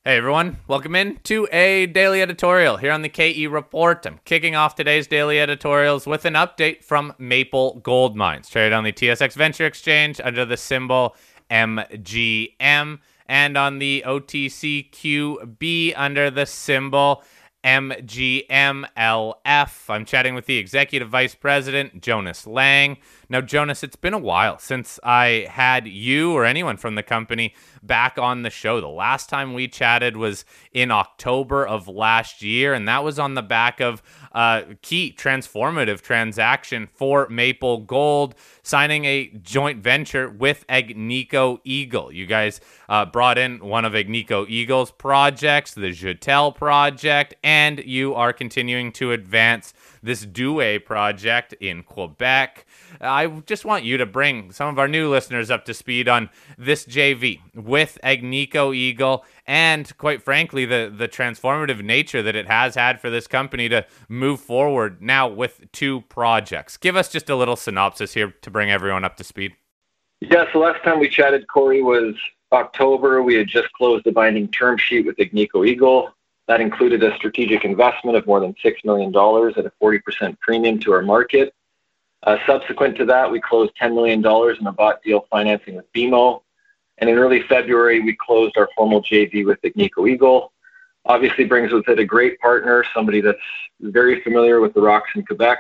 Hey everyone, welcome in to a daily editorial here on the KE Report. I'm kicking off today's daily editorials with an update from Maple Gold Mines, traded on the TSX Venture Exchange under the symbol MGM, and on the OTCQB under the symbol MGMLF. I'm chatting with the Executive Vice President, Jonas Lang. Now, Jonas, it's been a while since I had you or anyone from the company back on the show. The last time we chatted was in October of last year, and that was on the back of a key transformative transaction for Maple Gold, signing a joint venture with Agnico Eagle. You guys brought in one of Agnico Eagle's projects, the Joutel project, and you are continuing to advance this Douay project in Quebec. I just want you to bring some of our new listeners up to speed on this JV with Agnico Eagle and, quite frankly, the transformative nature that it has had for this company to move forward now with two projects. Give us just a little synopsis here to bring everyone up to speed. Yeah, so last time we chatted, Corey, was October. We had just closed the binding term sheet with Agnico Eagle. That included a strategic investment of more than $6 million at a 40% premium to our market. Subsequent to that, we closed $10 million in a bought deal financing with BMO. And in early February, we closed our formal JV with Agnico Eagle. Obviously brings with it a great partner, somebody that's very familiar with the rocks in Quebec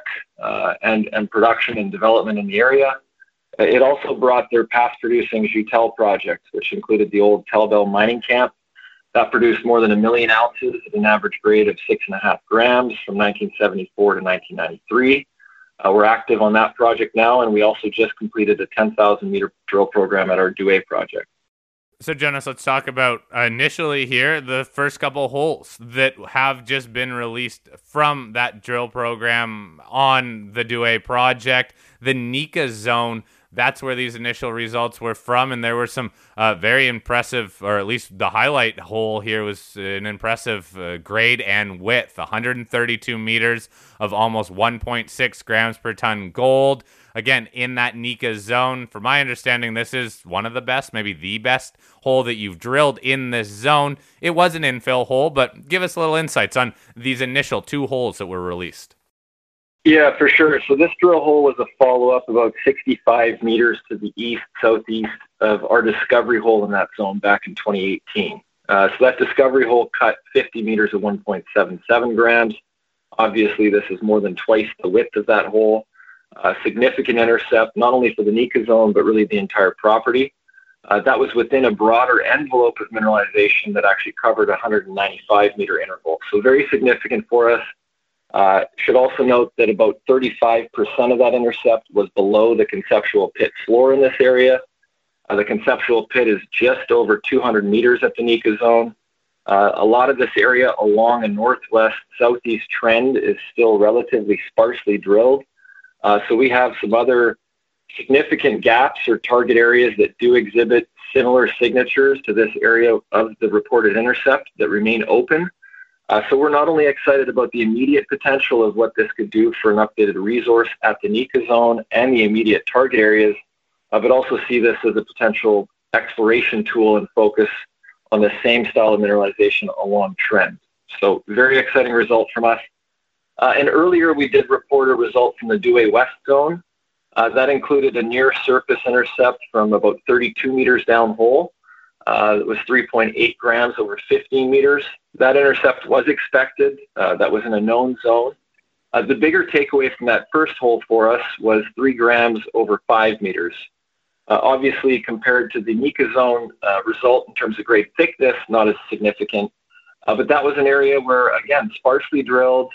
and production and development in the area. It also brought their past-producing Joutel project, which included the old Telbel mining camp. That produced more than 1 million ounces at an average grade of 6.5 grams from 1974 to 1993. We're active on that project now, and we also just completed a 10,000-meter drill program at our Douay project. So, Jonas, let's talk about initially here the first couple holes that have just been released from that drill program on the Douay project. The Nika zone, that's where these initial results were from, and there were some very impressive, or at least the highlight hole here was an impressive grade and width, 132 meters of almost 1.6 grams per ton gold. Again, in that Nika zone, from my understanding, this is one of the best, maybe the best hole that you've drilled in this zone. It was an infill hole, but give us a little insights on these initial two holes that were released. Yeah, for sure. So this drill hole was a follow-up about 65 meters to the southeast of our discovery hole in that zone back in 2018. So that discovery hole cut 50 meters of 1.77 grams. Obviously, this is more than twice the width of that hole. Significant intercept, not only for the Nika zone, but really the entire property. That was within a broader envelope of mineralization that actually covered a 195-meter interval. So very significant for us. Should also note that about 35% of that intercept was below the conceptual pit floor in this area. The conceptual pit is just over 200 meters at the Nika zone. A lot of this area along a northwest-southeast trend is still relatively sparsely drilled. So we have some other significant gaps or target areas that do exhibit similar signatures to this area of the reported intercept that remain open. So we're not only excited about the immediate potential of what this could do for an updated resource at the Nika zone and the immediate target areas, but also see this as a potential exploration tool and focus on the same style of mineralization along trend. So very exciting result from us. And earlier we did report a result from the Douay West zone. That included a near surface intercept from about 32 meters down hole. It was 3.8 grams over 15 meters. That intercept was expected. That was in a known zone. The bigger takeaway from that first hole for us was 3 grams over 5 meters. Obviously, compared to the Nika zone result in terms of grade thickness, not as significant. But that was an area where, again, sparsely drilled,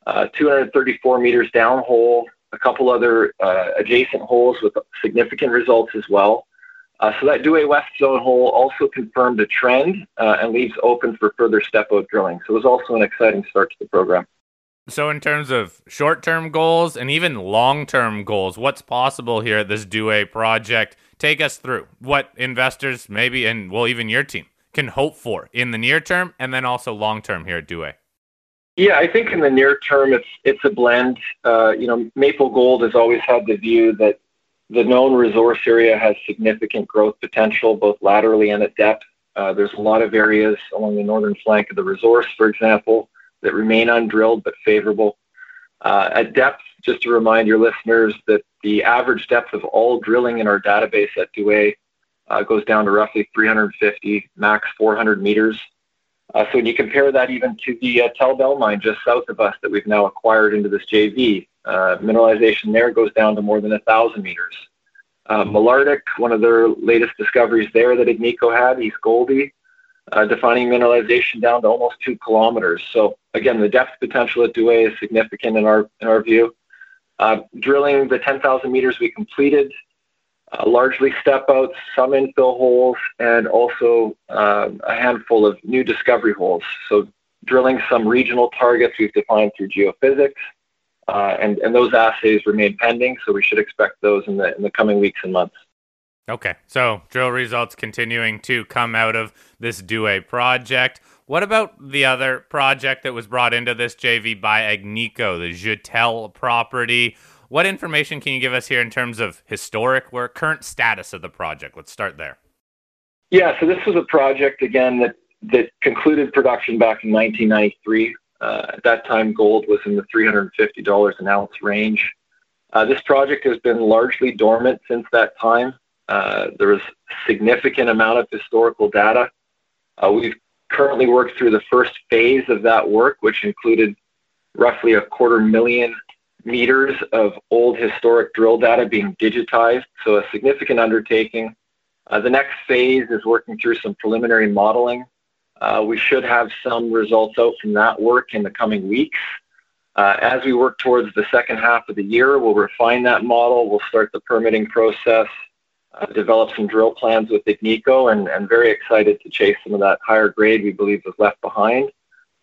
234 meters down hole, a couple other adjacent holes with significant results as well. So that Douay West zone hole also confirmed a trend and leaves open for further step-out drilling. So it was also an exciting start to the program. So in terms of short-term goals and even long-term goals, what's possible here at this Douay project? Take us through what investors maybe, and well, even your team, can hope for in the near term and then also long-term here at Douay. Yeah, I think in the near term, it's a blend. Maple Gold has always had the view that the known resource area has significant growth potential, both laterally and at depth. There's a lot of areas along the northern flank of the resource, for example, that remain undrilled but favorable. At depth, just to remind your listeners that the average depth of all drilling in our database at Douay goes down to roughly 350, max 400 meters. So when you compare that even to the Tel Bell mine just south of us that we've now acquired into this JV, mineralization there goes down to more than 1,000 meters. Malartic, one of their latest discoveries there that Agnico had, East Goldie, defining mineralization down to almost 2 kilometers. So again, the depth potential at Douay is significant in our view. Drilling the 10,000 meters we completed, largely step outs, some infill holes, and also a handful of new discovery holes. So drilling some regional targets we've defined through geophysics, and those assays remain pending, so we should expect those in the coming weeks and months. Okay, so drill results continuing to come out of this Douay project. What about the other project that was brought into this JV by Agnico, the Joutel property? What information can you give us here in terms of historic work, current status of the project? Let's start there. Yeah, so this was a project, again, that concluded production back in 1993. At that time, gold was in the $350 an ounce range. This project has been largely dormant since that time. There was a significant amount of historical data. We've currently worked through the first phase of that work, which included roughly 250,000 meters of old historic drill data being digitized, so a significant undertaking. The next phase is working through some preliminary modeling. We should have some results out from that work in the coming weeks. As we work towards the second half of the year, we'll refine that model. We'll start the permitting process, develop some drill plans with Agnico, and very excited to chase some of that higher grade we believe was left behind.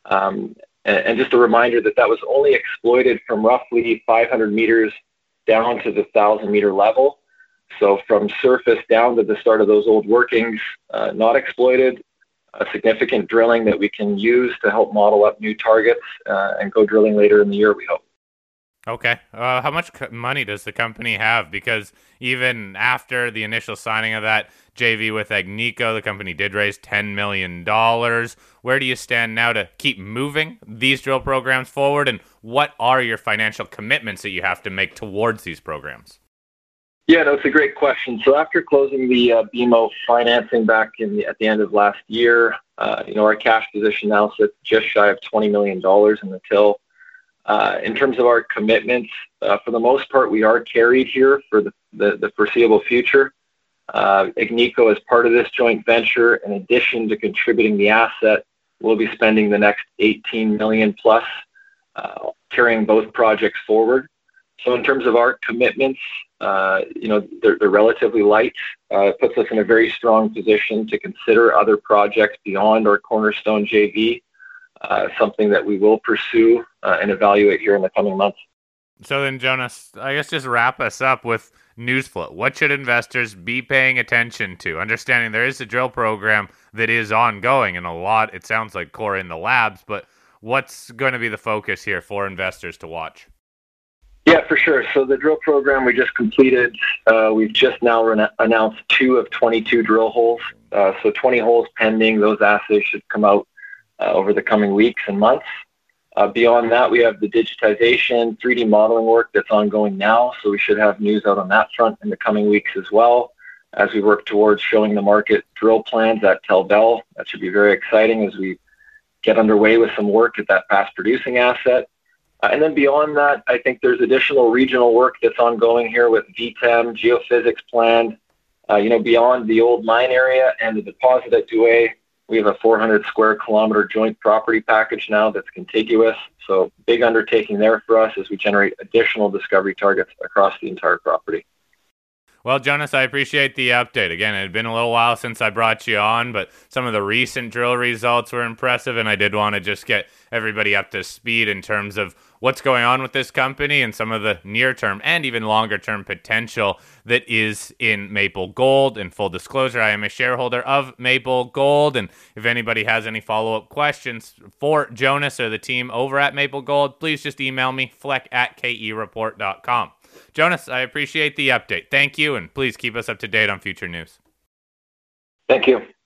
And just a reminder that was only exploited from roughly 500 meters down to the 1,000-meter level. So from surface down to the start of those old workings, not exploited, significant drilling that we can use to help model up new targets and go drilling later in the year, we hope. Okay. How much money does the company have? Because even after the initial signing of that JV with Agnico, the company did raise $10 million. Where do you stand now to keep moving these drill programs forward? And what are your financial commitments that you have to make towards these programs? Yeah, that's a great question. So after closing the BMO financing back at the end of last year, our cash position now sits just shy of $20 million in the till. In terms of our commitments, for the most part, we are carried here for the foreseeable future. Agnico, as part of this joint venture, in addition to contributing the asset, will be spending the next 18 million plus, carrying both projects forward. So in terms of our commitments, they're relatively light. It puts us in a very strong position to consider other projects beyond our Cornerstone JV. Something that we will pursue and evaluate here in the coming months. So then, Jonas, I guess just wrap us up with news flow. What should investors be paying attention to? Understanding there is a drill program that is ongoing and a lot, it sounds like, core in the labs, but what's going to be the focus here for investors to watch? Yeah, for sure. So the drill program we just completed, we've just now announced 2 of 22 drill holes. So 20 holes pending. Those assays should come out over the coming weeks and months. Beyond that, we have the digitization, 3D modeling work that's ongoing now, so we should have news out on that front in the coming weeks as well, as we work towards showing the market drill plans at Tel Bell. That should be very exciting as we get underway with some work at that fast-producing asset. And then beyond that, I think there's additional regional work that's ongoing here with VTEM, geophysics planned. Beyond the old mine area and the deposit at Douay, we have a 400 square kilometer joint property package now that's contiguous. So big undertaking there for us as we generate additional discovery targets across the entire property. Well, Jonas, I appreciate the update. Again, it had been a little while since I brought you on, but some of the recent drill results were impressive, and I did want to just get everybody up to speed in terms of what's going on with this company and some of the near-term and even longer-term potential that is in Maple Gold. In full disclosure, I am a shareholder of Maple Gold, and if anybody has any follow-up questions for Jonas or the team over at Maple Gold, please just email me, fleck@kereport.com. Jonas, I appreciate the update. Thank you, and please keep us up to date on future news. Thank you.